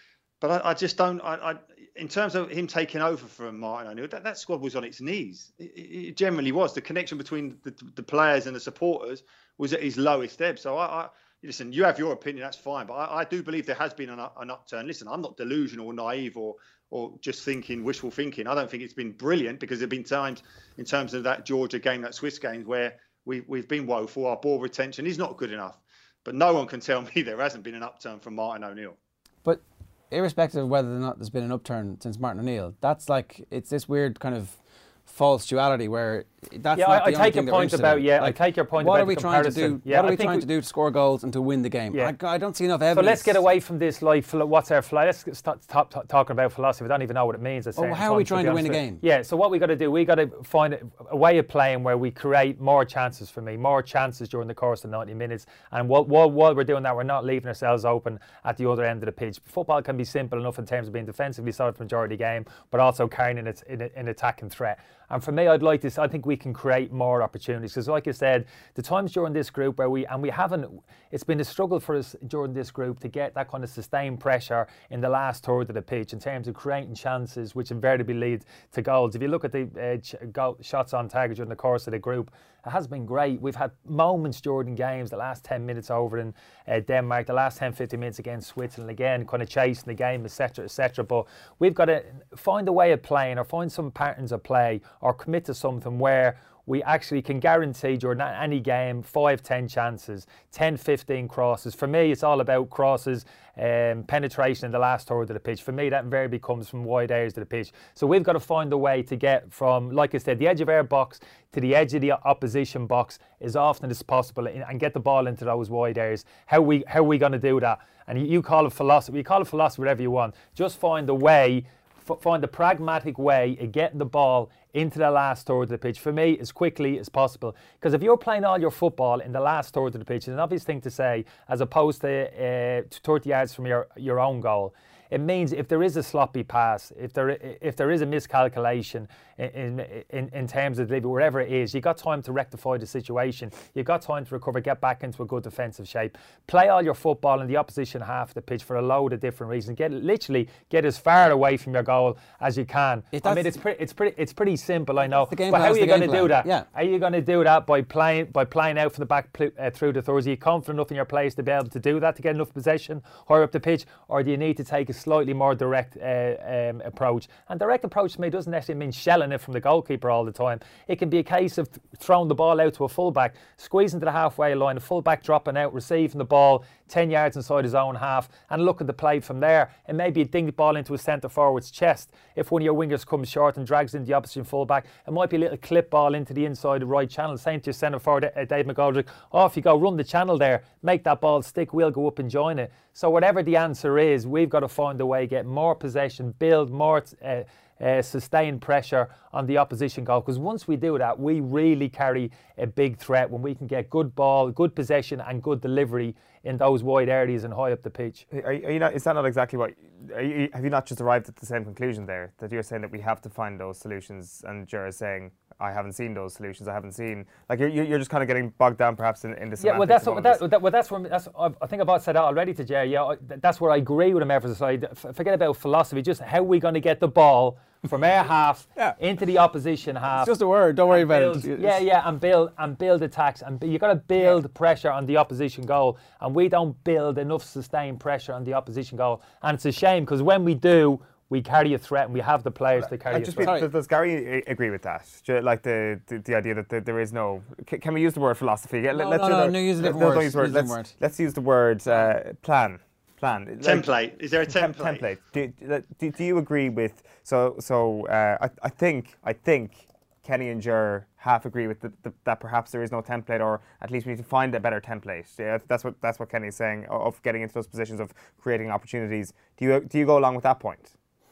But I, I just don't... I, I, in terms of him taking over from Martin O'Neill, that, that squad was on its knees. It, it generally was. The connection between the, the players and the supporters was at his lowest ebb. So, I, I listen, you have your opinion, that's fine. But I, I do believe there has been an, an upturn. Listen, I'm not delusional or naive or or just thinking, wishful thinking. I don't think it's been brilliant, because there have been times in terms of that Georgia game, that Swiss game, where we, we've been woeful. Our ball retention is not good enough. But no one can tell me there hasn't been an upturn from Martin O'Neill. But irrespective of whether or not there's been an upturn since Martin O'Neill, that's like, it's this weird kind of false duality where that's yeah, not I, the I only take thing your that point we're about in. yeah. Like, I take your point what about are we the trying to comparison. do? Yeah, what are I we trying we, to do to score goals and to win the game? Yeah. I, I don't see enough evidence. So let's get away from this. Like, what's our philosophy? Let's stop, stop, stop talking about philosophy. I don't even know what it means. Oh, how are we trying to win a game? Yeah. So what we got to do? We got to find a, a way of playing where we create more chances for me, more chances during the course of ninety minutes. And while, while, while we're doing that, we're not leaving ourselves open at the other end of the pitch. Football can be simple enough in terms of being defensively solid for the majority of the game, but also carrying its in an attacking threat. And for me, I'd like to. I think we can create more opportunities, because, like I said, the times during this group where we and we haven't, it's been a struggle for us during this group to get that kind of sustained pressure in the last third of the pitch in terms of creating chances, which invariably lead to goals. If you look at the uh, ch- goal, shots on target during the course of the group, it has been great. We've had moments during games, the last ten minutes over in uh, Denmark, the last ten, fifteen minutes against Switzerland, again, kind of chasing the game, et cetera, et cetera. But we've got to find a way of playing, or find some patterns of play, or commit to something where we actually can guarantee during any game five, ten chances, ten, fifteen crosses. For me, it's all about crosses, um, penetration in the last third of the pitch. For me, that invariably comes from wide areas of the pitch. So we've got to find a way to get from, like I said, the edge of our box to the edge of the opposition box as often as possible, and get the ball into those wide areas. How we how are we going to do that? And you, you call it philosophy, you call it philosophy, whatever you want. Just find a way, f- find the pragmatic way of getting the ball into the last third of the pitch, for me, as quickly as possible. Because if you're playing all your football in the last third of the pitch, it's an obvious thing to say, as opposed to uh, thirty yards from your, your own goal. It means if there is a sloppy pass, if there if there is a miscalculation in in, in terms of delivery, wherever it is, you got time to rectify the situation. You got time to recover, get back into a good defensive shape. Play all your football in the opposition half of the pitch for a load of different reasons. Get literally get as far away from your goal as you can. It, I mean, it's pretty it's pretty it's pretty simple, I know. But how are you going to do that? Yeah. Are you going to do that by playing by playing out from the back pl- uh, through the thirds? Are you confident enough in your players to be able to do that, to get enough possession higher up the pitch, or do you need to take a slightly more direct uh, um, approach. And direct approach to me doesn't necessarily mean shelling it from the goalkeeper all the time. It can be a case of throwing the ball out to a fullback, squeezing to the halfway line, a fullback dropping out, receiving the ball ten yards inside his own half, and looking to play from there. And maybe a ding the ball into a centre forward's chest. If one of your wingers comes short and drags in the opposition fullback, it might be a little clip ball into the inside the right channel, saying to your centre forward, uh, Dave McGoldrick, off you go, run the channel there, make that ball stick, we'll go up and join it. So whatever the answer is, we've got to find a way, get more possession, build more uh, uh, sustained pressure on the opposition goal, because once we do that, we really carry a big threat when we can get good ball, good possession and good delivery in those wide areas and high up the pitch. Are, are you not, is that not exactly what, are you, have you not just arrived at the same conclusion there, that you're saying that we have to find those solutions, and Ger is saying, I haven't seen those solutions, I haven't seen, like you're, you're just kind of getting bogged down perhaps in, in the semantics. Yeah, well that's, what, that, that, well, that's where, that's, I think I've said that already to Ger, yeah, I, that's where I agree with him ever so I forget about philosophy, just how are we going to get the ball from our half yeah. into the opposition half. It's just a word, don't worry about build, it. Yeah, yeah, and build and build attacks, and you've got to build yeah. pressure on the opposition goal, and we don't build enough sustained pressure on the opposition goal, and it's a shame because when we do, we carry a threat and we have the players to carry I a just threat. Mean, does Gary agree with that? Like the, the, the idea that there is no... Can we use the word philosophy? No, let's no, no, no, use a different word. Use word. Let's, word. let's use the word uh, plan. Plan. Template. Like, is there a template? Template. Do, do, do you agree with... So so uh, I, I think I think Kenny and Ger half agree with the, the, that perhaps there is no template, or at least we need to find a better template. Yeah, that's what that's what Kenny's saying, of getting into those positions of creating opportunities. Do you do you go along with that point?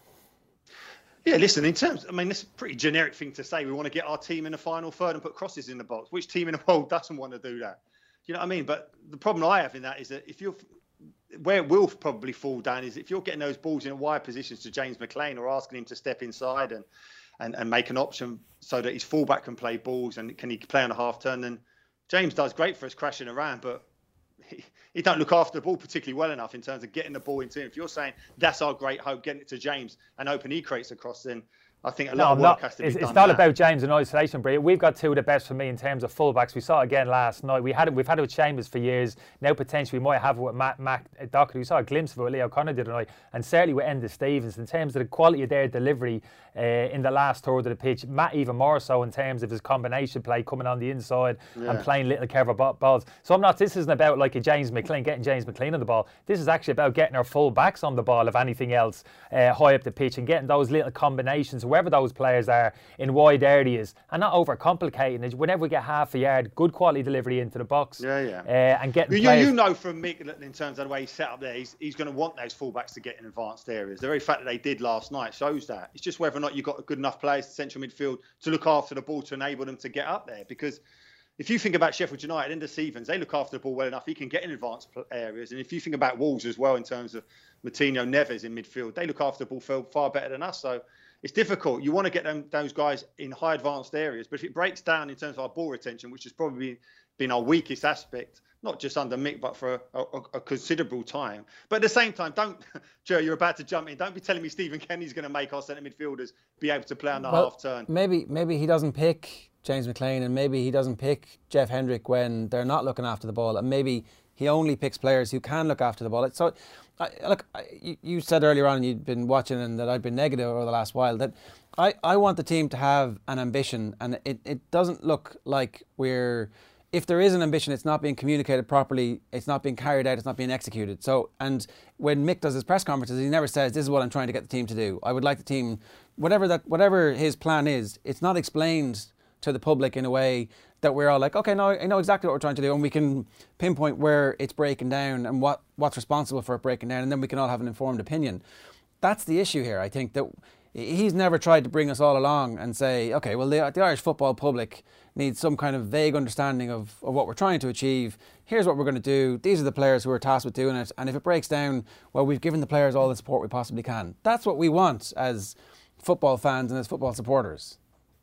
Yeah, listen, in terms, I mean, this is a pretty generic thing to say. We want to get our team in the final third and put crosses in the box. Which team in the world doesn't want to do that? You know what I mean? But the problem I have in that is that if you're, where it will probably fall down is if you're getting those balls in wide positions to James McLean or asking him to step inside and, and, and make an option so that his fullback can play balls and can he play on a half turn, then James does great for us crashing around, but he, he don't look after the ball particularly well enough in terms of getting the ball into him. If you're saying that's our great hope, getting it to James and hoping he creates a cross, then I think a lot no, of work not, has to be it's, done. It's not there. about James in isolation, Bria. We've got two of the best for me in terms of fullbacks. We saw it again last night. We had it. We've had it with Chambers for years. Now potentially we might have it with Matt, Matt Doherty. We saw a glimpse of it with Leo O'Connor the other night, and certainly with Enda Stevens in terms of the quality of their delivery uh, in the last third of the pitch. Matt even more so in terms of his combination play coming on the inside yeah. and playing little clever balls. So I'm not. This isn't about like a James McLean getting James McLean on the ball. This is actually about getting our fullbacks on the ball, if anything else, uh, high up the pitch and getting those little combinations, whoever those players are, in wide areas and not overcomplicating it. Whenever we get half a yard, good quality delivery into the box. Yeah, yeah. Uh, and getting you, players. You know from Mick in terms of the way he's set up there, he's, he's going to want those fullbacks to get in advanced areas. The very fact that they did last night shows that. It's just whether or not you've got good enough players in central midfield to look after the ball to enable them to get up there. Because if you think about Sheffield United, Enda Stevens, they look after the ball well enough. He can get in advanced areas. And if you think about Wolves as well in terms of Moutinho, Neves in midfield, they look after the ball far better than us. So it's difficult. You want to get them, those guys in high advanced areas. But if it breaks down in terms of our ball retention, which has probably been our weakest aspect, not just under Mick, but for a, a, a considerable time. But at the same time, don't, Joe, you're about to jump in. Don't be telling me Stephen Kenny's going to make our centre midfielders be able to play on the well, half turn. Maybe, maybe he doesn't pick James McLean, and maybe he doesn't pick Jeff Hendrick when they're not looking after the ball, and maybe he only picks players who can look after the ball. So, I, look, I, you, you said earlier on, you'd been watching, and that I'd been negative over the last while, that I, I want the team to have an ambition, and it, it doesn't look like we're, if there is an ambition, it's not being communicated properly, it's not being carried out, it's not being executed. So, and when Mick does his press conferences, he never says, this is what I'm trying to get the team to do. I would like the team, whatever that, whatever his plan is, it's not explained to the public in a way that we're all like, okay, no, I know exactly what we're trying to do, and we can pinpoint where it's breaking down and what, what's responsible for it breaking down, and then we can all have an informed opinion. That's the issue here. I think that he's never tried to bring us all along and say, okay, well, the, the Irish football public needs some kind of vague understanding of, of what we're trying to achieve. Here's what we're going to do. These are the players who are tasked with doing it, and if it breaks down, well, we've given the players all the support we possibly can. That's what we want as football fans and as football supporters.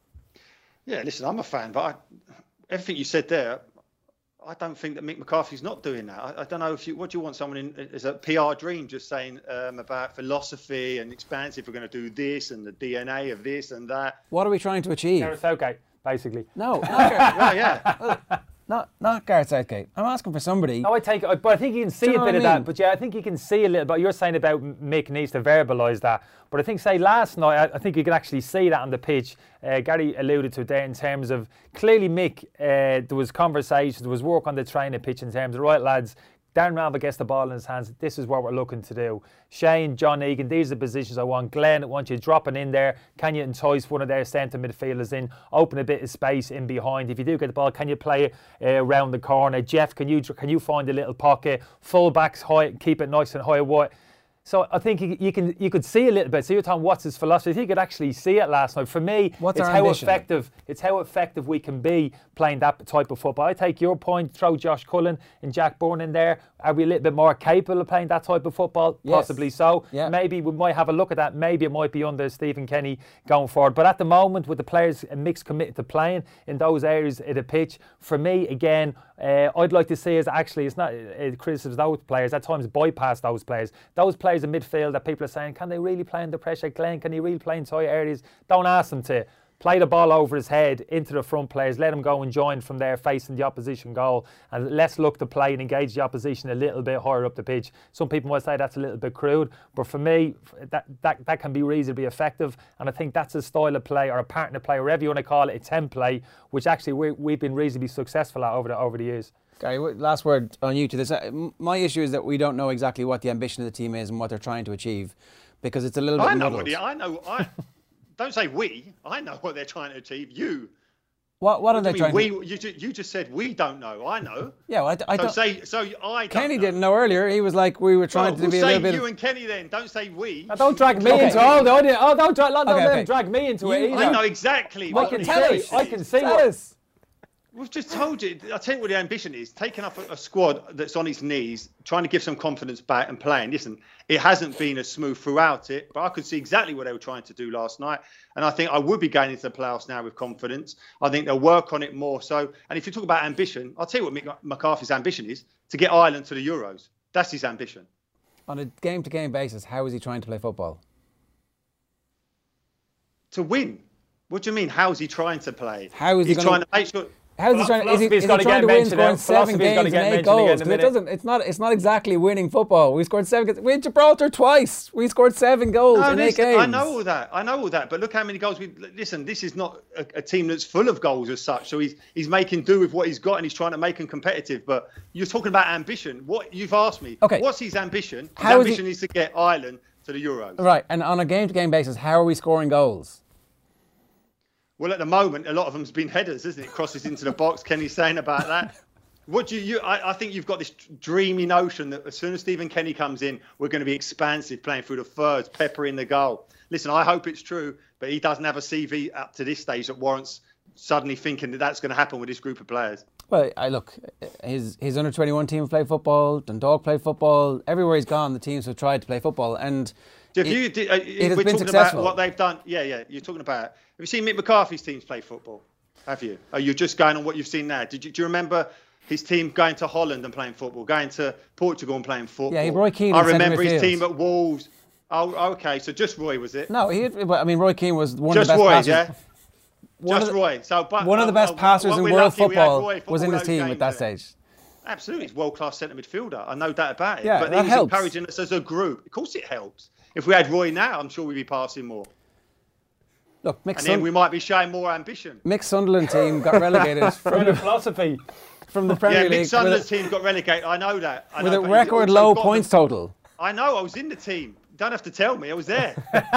Yeah, listen, I'm a fan, but I, everything you said there, I don't think that Mick McCarthy's not doing that. I, I don't know if you, what do you want someone in as a P R dream just saying um, about philosophy and expansive, we're going to do this and the D N A of this and that. What are we trying to achieve? Gareth Southgate, basically. No. Well, yeah. Not not Gareth Southgate. I'm asking for somebody. No, I take it, but I think you can see Do you a know bit of what I that. mean? But yeah, I think you can see a little bit. You're saying about Mick needs to verbalise that. But I think, say, last night, I, I think you could actually see that on the pitch. Uh, Gary alluded to it there in terms of clearly Mick, uh, there was conversations, there was work on the training pitch in terms of, right, lads, Darren Randall gets the ball in his hands. This is what we're looking to do. Shane, John Egan, these are the positions I want. Glenn, I want you dropping in there. Can you entice one of their centre midfielders in? Open a bit of space in behind. If you do get the ball, can you play it uh, around the corner? Jeff, can you can you find a little pocket? Full backs high, keep it nice and high. What? So I think you, you can you could see a little bit. So you're talking what's his philosophy? I think you could actually see it last night. For me, What's it's our how ambition? effective it's how effective we can be playing that type of football. I take your point. Throw Josh Cullen and Jack Byrne in there. Are we a little bit more capable of playing that type of football? Yes. Possibly so. Yeah. Maybe we might have a look at that. Maybe it might be under Stephen Kenny going forward. But at the moment, with the players a mix committed to playing in those areas of the pitch, for me, again, uh, I'd like to see us actually, it's not uh, criticism of those players, at times bypass those players. Those players in midfield that people are saying, can they really play under pressure? Glenn, can he really play in tight areas? Don't ask them to. Play the ball over his head into the front players, let him go and join from there facing the opposition goal, and let's look to play and engage the opposition a little bit higher up the pitch. Some people might say that's a little bit crude, but for me that, that, that can be reasonably effective, and I think that's a style of play or a partner play, or whatever you want to call it, a template, which actually we, we've been reasonably successful at over the, over the years. Gary, last word on you to this. My issue is that we don't know exactly what the ambition of the team is and what they're trying to achieve, because it's a little bit I know muddled. what the, I know. I don't say we. I know what they're trying to achieve. You. What what are What they do you trying mean, to? we, you, ju- you just said we don't know. I know. Yeah, well, I, I So don't. say so. I. Don't Kenny know. didn't know earlier. He was like, we were trying Well, to we'll be a say little bit. you and Kenny then. Don't say we. Now, don't drag me Okay. into all the idea. Oh, don't, drag, don't Okay, let okay. him drag me into You- it either. I know exactly. I what can the tell see. ambition I is. can see Tell what. us. We've just told you. I'll tell you what the ambition is. Taking up a, a squad that's on its knees, trying to give some confidence back and playing. Listen, it hasn't been as smooth throughout it, but I could see exactly what they were trying to do last night. And I think I would be going into the playoffs now with confidence. I think they'll work on it more so. And if you talk about ambition, I'll tell you what Mick McCarthy's ambition is, to get Ireland to the Euros. That's his ambition. On a game-to-game basis, how is he trying to play football? To win. What do you mean? How's he trying to play? How is he He's gonna- trying to make sure... How is he trying? Is he, Philosophy's is he gotta trying get to win, mentioned scoring now. seven Philosophy's gotta games get and eight mentioned again goals? in a Because it minute. doesn't. It's not. It's not exactly winning football. We scored seven. We had Gibraltar twice. We scored seven goals No, in eight listen, games. I know all that. I know all that. But look how many goals we. Listen, this is not a, a team that's full of goals as such. So he's he's making do with what he's got and he's trying to make them competitive. But you're talking about ambition. What you've asked me. Okay. What's his ambition? His How is he- ambition is to get Ireland to the Euros. Right, and on a game-to-game basis, how are we scoring goals? Well, at the moment, a lot of them's been headers, isn't it? Crosses into the box. Kenny's saying about that. What do you? you I, I think you've got this dreamy notion that as soon as Stephen Kenny comes in, we're going to be expansive, playing through the thirds, peppering the goal. Listen, I hope it's true, but he doesn't have a C V up to this stage that warrants suddenly thinking that that's going to happen with this group of players. Well, I look, his his under twenty-one team played football. Dundalk played football. Everywhere he's gone, the teams have tried to play football, and If it, you, did, uh, it has we're been talking successful. about what they've done. Yeah, yeah. You're talking about. Have you seen Mick McCarthy's teams play football? Have you? Are you just going on what you've seen now? Did you, do you remember his team going to Holland and playing football, going to Portugal and playing football? Yeah, Roy Keane I in centre remember his midfield. team at Wolves. Oh, okay. So just Roy, was it? no, he. Had, I mean, Roy Keane was one just of the best Roy, passers. yeah. One Just of the, Roy. So, but, one of the uh, best uh, passers well, in we're world lucky we had football Roy for was all in his those team at games that there. stage. Absolutely, he's world-class centre midfielder. I know that about it. Yeah, but that he was helps. encouraging us as a group. Of course, it helps. If we had Roy now, I'm sure we'd be passing more, Look, Mick, and then Sun- we might be showing more ambition. Mick Sunderland team got relegated from From the the, philosophy. from the Premier Yeah, League Mick Sunderland's with, team got relegated. I know that. I a, with know, a but he's record also low got points them- total. I know. I was in the team. Don't have to tell me. I was there.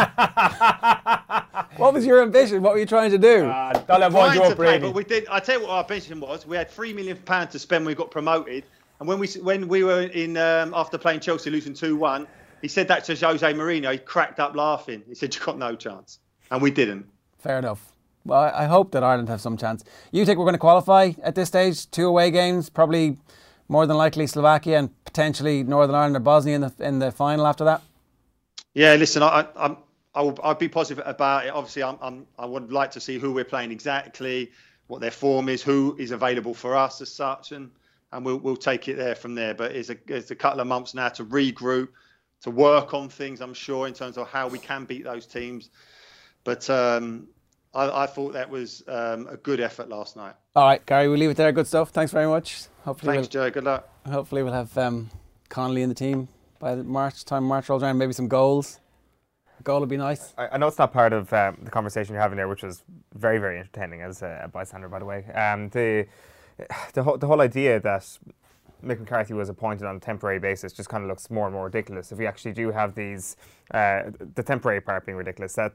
What was your ambition? What were you trying to do? Uh, don't let one Trying you to up, play, Brady. but we did. I tell you what our ambition was. We had three million pounds to spend when we got promoted, and when we when we were in um, after playing Chelsea losing two one, he said that to Jose Mourinho. He cracked up laughing. He said, "You got no chance," and we didn't. Fair enough. Well, I I hope that Ireland have some chance. You think we're going to qualify at this stage? Two away games, probably more than likely Slovakia and potentially Northern Ireland or Bosnia in the in the final after that. Yeah, listen, I, I, I'm. I will, I'd be positive about it. Obviously, I'm, I'm, I would like to see who we're playing exactly, what their form is, who is available for us as such, and and we'll we'll take it there from there. But it's a it's a couple of months now to regroup, to work on things. I'm sure in terms of how we can beat those teams. But um, I, I thought that was um, a good effort last night. All right, Gary, we'll leave it there. Good stuff. Thanks very much. Hopefully Thanks, we'll, Joe. Good luck. Hopefully we'll have um, Connolly in the team by the March time. March rolls around, maybe some goals. A goal would be nice. I, I know it's not part of um, the conversation you're having there, which was very, very entertaining as a, a bystander, by the way. Um, the the whole the whole idea that Mick McCarthy was appointed on a temporary basis just kind of looks more and more ridiculous. If we actually do have these, uh, the temporary part being ridiculous, that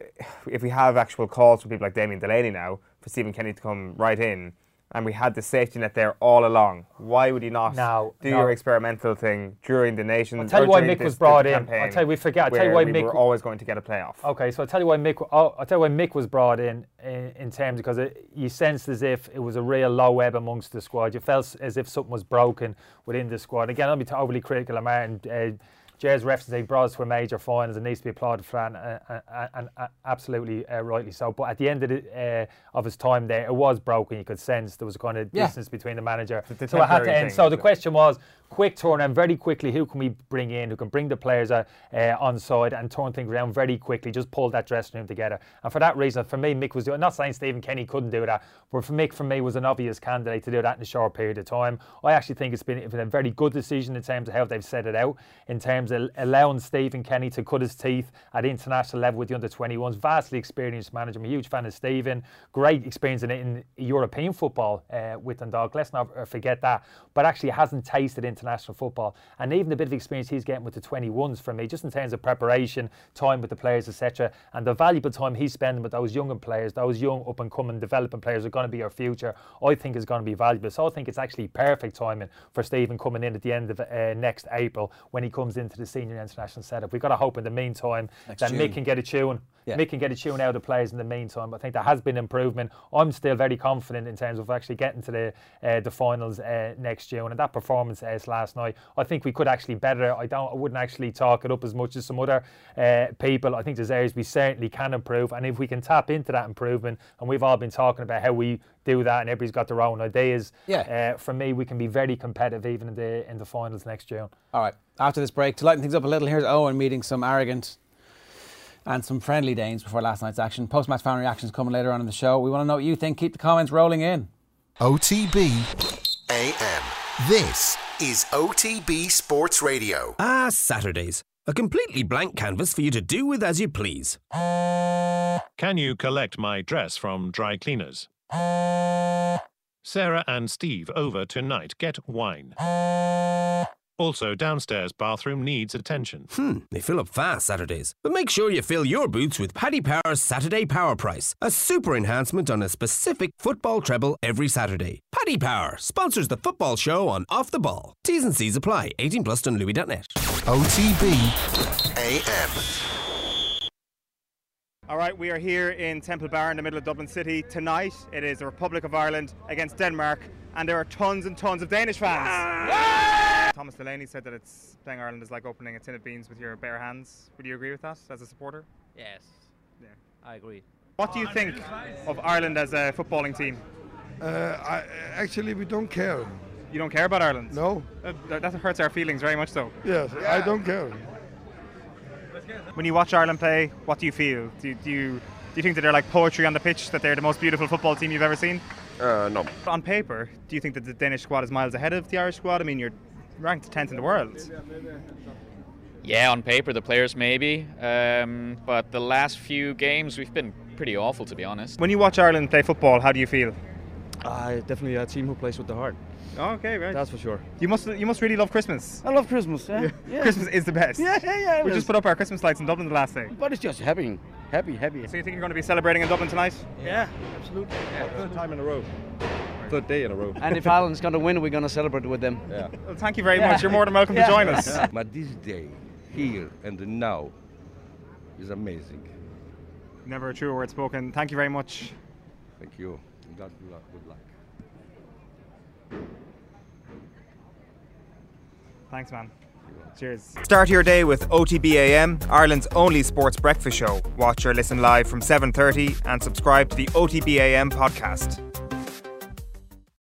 if we have actual calls from people like Damien Delaney now for Stephen Kenny to come right in, and we had the safety net there all along, why would you not no, do no. your experimental thing during the Nations? I'll tell you why Mick was brought in. I'll tell you, we forget. I'll tell you why we Mick were always going to get a playoff. Okay, so I'll tell you why Mick. I'll, I'll tell you why Mick was brought in in, in terms because it, you sensed as if it was a real low ebb amongst the squad. You felt as if something was broken within the squad. Again, I'll be overly critical of Martin. Uh, Jer's reference, they brought us to a major finals and needs to be applauded for that, and, and, and, and absolutely uh, rightly so. But at the end of, the, uh, of his time there, it was broken. You could sense there was a kind of yeah. distance between the manager. The, the so it had to end. Thing, so the question was, quick turnaround, very quickly, who can we bring in, who can bring the players uh, uh, on side and turn things around very quickly, just pull that dressing room together. And for that reason, for me, Mick was doing, not saying Stephen Kenny couldn't do that, but for Mick, for me, was an obvious candidate to do that in a short period of time. I actually think it's been, it's been a very good decision in terms of how they've set it out, in terms of allowing Stephen Kenny to cut his teeth at international level with the under twenty-ones. Vastly experienced manager. I'm a huge fan of Stephen. Great experience in, in European football uh, with Dundalk. Let's not forget that. But actually hasn't tasted international football. And even the bit of experience he's getting with the twenty-ones for me, just in terms of preparation, time with the players, et cetera, and the valuable time he's spending with those younger players, those young up-and-coming developing players are going to be our future, I think is going to be valuable. So I think it's actually perfect timing for Stephen coming in at the end of uh, next April when he comes into the senior international setup. We've got to hope in the meantime Next that June. Mick can get a tune. Yeah. Mick can get a tune out of the players in the meantime. I think there has been improvement. I'm still very confident in terms of actually getting to the uh, the finals uh, next June. And that performance uh, last night, I think we could actually better. I don't. I wouldn't actually talk it up as much as some other uh, people. I think there's areas we certainly can improve. And if we can tap into that improvement, and we've all been talking about how we do that, and everybody's got their own ideas. Yeah. Uh, for me, we can be very competitive even in the in the finals next June. All right. After this break, to lighten things up a little, here's Owen meeting some arrogant and some friendly Danes before last night's action. Post-match fan reactions coming later on in the show. We want to know what you think. Keep the comments rolling in. O T B A M. This is O T B Sports Radio. Ah, Saturdays. A completely blank canvas for you to do with as you please. Can you collect my dress from dry cleaners? Sarah and Steve over tonight. Get wine. Also, downstairs bathroom needs attention. Hmm, they fill up fast Saturdays. But make sure you fill your boots with Paddy Power's Saturday Power Price, a super enhancement on a specific football treble every Saturday. Paddy Power sponsors the football show on Off the Ball. T's and C's apply. eighteen plus on Louis dot net. O T B A M. All right, we are here in Temple Bar in the middle of Dublin City. Tonight, it is the Republic of Ireland against Denmark, and there are tons and tons of Danish fans. Ah! Thomas Delaney said that it's playing Ireland is like opening a tin of beans with your bare hands. Would you agree with that as a supporter? Yes. Yeah, I agree. What do you think of Ireland as a footballing team? Uh, I, actually, we don't care. You don't care about Ireland? No. Uh, that hurts our feelings very much so. Yes, yeah. I don't care. When you watch Ireland play, what do you feel? Do, do you do you think that they're like poetry on the pitch, that they're the most beautiful football team you've ever seen? Uh, no. On paper, do you think that the Danish squad is miles ahead of the Irish squad? I mean, you're ranked tenth in the world. Yeah, on paper, the players maybe. Um, but the last few games, we've been pretty awful, to be honest. When you watch Ireland play football, how do you feel? Uh, definitely a team who plays with the heart. Oh, okay, right. That's for sure. You must you must really love Christmas. I love Christmas, yeah. yeah. yeah. Christmas is the best. Yeah, yeah, yeah. We just put up our Christmas lights in Dublin the last day. But it's just happy, happy, happy. So you think you're going to be celebrating in Dublin tonight? Yeah, absolutely. Yeah. Third time in a row. Third day in a row. And if Ireland's going to win, we're going to celebrate with them. Yeah. Well, thank you very yeah. much. You're more than welcome yeah. to join us. Yeah. But this day, here and now, is amazing. Never a truer word spoken. Thank you very much. Thank you. God good luck. Good luck. Thanks, man. Cheers. Start your day with O T B A M, Ireland's only sports breakfast show. Watch or listen live from seven thirty and subscribe to the O T B A M podcast.